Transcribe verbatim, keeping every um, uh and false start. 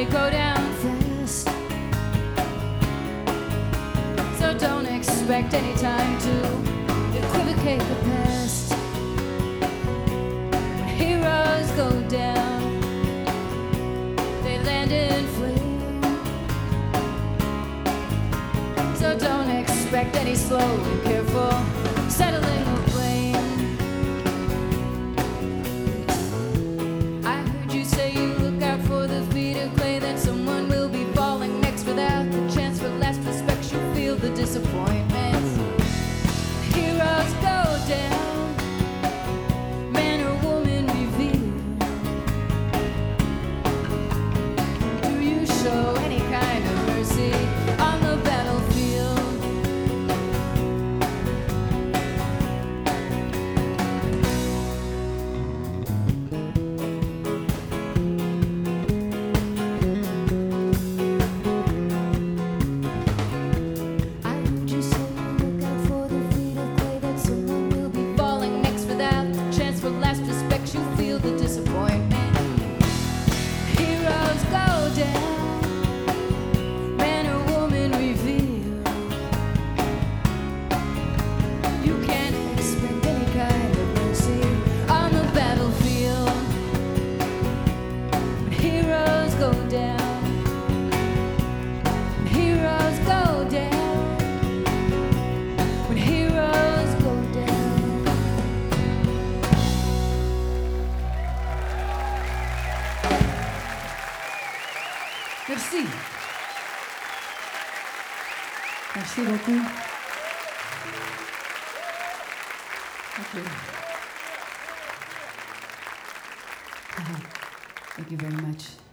go down fast. So don't expect any time to equivocate the past. When heroes go down, they land in flame. So don't expect any slow and careful settling of blame. I heard you say you look out for the feet of clay, that someone will be falling next without the chance for last respect. You feel the disappointment. Heroes go down, man or woman reveal. Do you show any kind of mercy on the battlefield? The disappointment. Heroes go down, man or woman reveal. You can't expect any kind of mercy on the battlefield. When heroes go down, when heroes go down, when heroes go down. Merci. Merci beaucoup. Okay. Thank you very much.